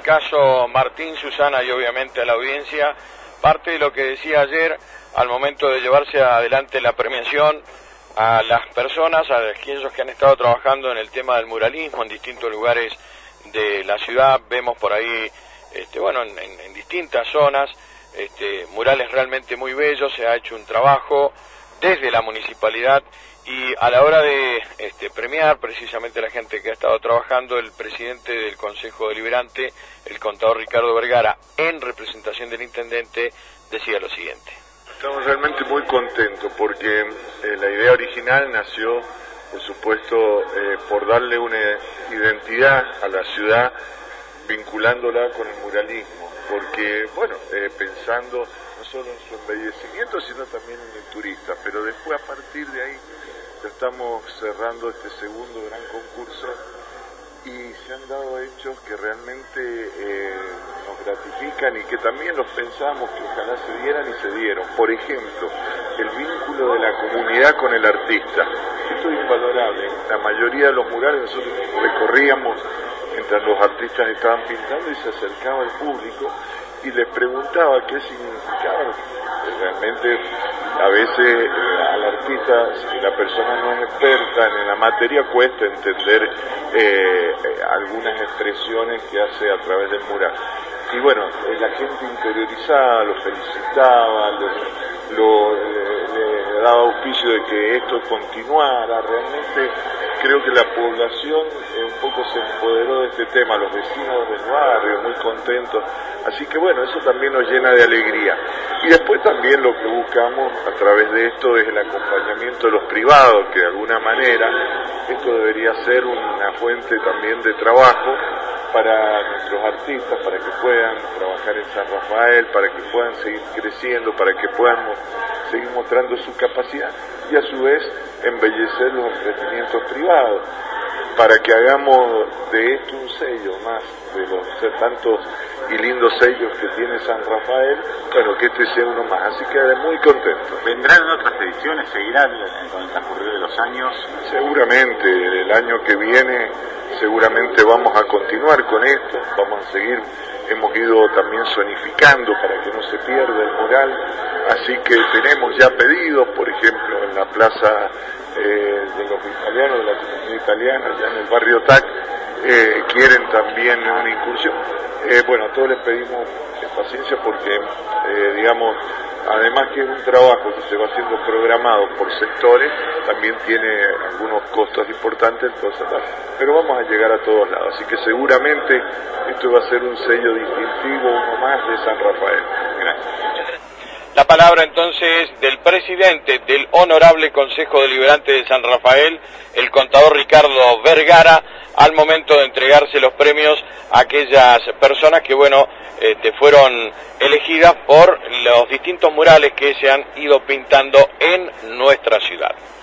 caso Martín, Susana y obviamente a la audiencia, parte de lo que decía ayer al momento de llevarse adelante la premiación a las personas, a aquellos que han estado trabajando en el tema del muralismo en distintos lugares de la ciudad. Vemos por ahí, en distintas zonas, murales realmente muy bellos. Se ha hecho un trabajo desde la municipalidad y a la hora de premiar precisamente a la gente que ha estado trabajando, el presidente del Consejo Deliberante, el contador Ricardo Vergara, en representación del intendente, decía lo siguiente. Estamos realmente muy contentos porque la idea original nació, por supuesto, por darle una identidad a la ciudad vinculándola con el muralismo, porque, pensando no solo en su embellecimiento, sino también en el turista, pero después a partir de ahí ya estamos cerrando este segundo gran concurso y se han dado hechos que realmente nos gratifican y que también los pensamos que ojalá se dieran y se dieron. Por ejemplo, el vínculo de la comunidad con el artista. Esto es invalorable. La mayoría de los murales nosotros recorríamos mientras los artistas estaban pintando y se acercaba al público y les preguntaba qué significaba. Realmente a veces al artista, si la persona no es experta en la materia, cuesta entender algunas expresiones que hace a través del mural. Y la gente interiorizada, lo felicitaba, le daba auspicio de que esto continuara. Realmente creo que la población un poco se empoderó de este tema, los vecinos del barrio muy contentos, así que eso también nos llena de alegría. Y después también lo que buscamos a través de esto es el acompañamiento de los privados, que de alguna manera esto debería ser una fuente también de trabajo para nuestros artistas, para que puedan trabajar en San Rafael, para que puedan seguir creciendo, para que puedan seguir mostrando su capacidad y a su vez embellecer los emprendimientos privados, para que hagamos de esto un sello más de los tantos y lindos sellos que tiene San Rafael, que este sea uno más, así que muy contento. ¿Vendrán otras ediciones? ¿Seguirán con el transcurrir de los años? Seguramente, el año que viene seguramente vamos a continuar con esto, vamos a seguir, hemos ido también zonificando para que no se pierda el mural, así que tenemos ya pedidos, por ejemplo, en la plaza de los italianos, de la comunidad italiana, ya en el barrio TAC, quieren también una incursión. A todos les pedimos paciencia porque, además que es un trabajo que se va haciendo programado por sectores, también tiene algunos costos importantes, pero vamos a llegar a todos lados, así que seguramente esto va a ser un sello distintivo, uno más de San Rafael. Gracias. La palabra entonces del presidente del Honorable Consejo Deliberante de San Rafael, el contador Ricardo Vergara, al momento de entregarse los premios a aquellas personas que fueron elegidas por los distintos murales que se han ido pintando en nuestra ciudad.